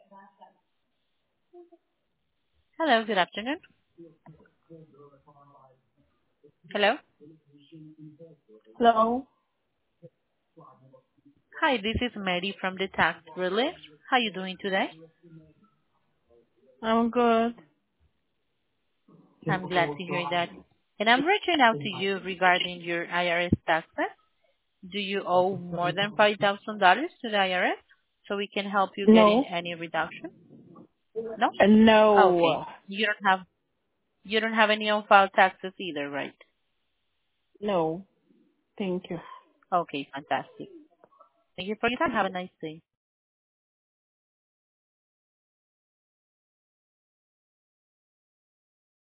Hello, good afternoon. Hello. Hello. Hi, this is Mary from the Tax Relief. How are you doing today? I'm good. I'm glad to hear that. And I'm reaching out to you regarding your IRS taxes. Do you owe more than $5,000 to the IRS so we can help you getting No. any reduction? No? Okay. No. You don't have any on-file taxes either, right? No. Thank you. Okay, fantastic. Thank you for your time. Have a nice day.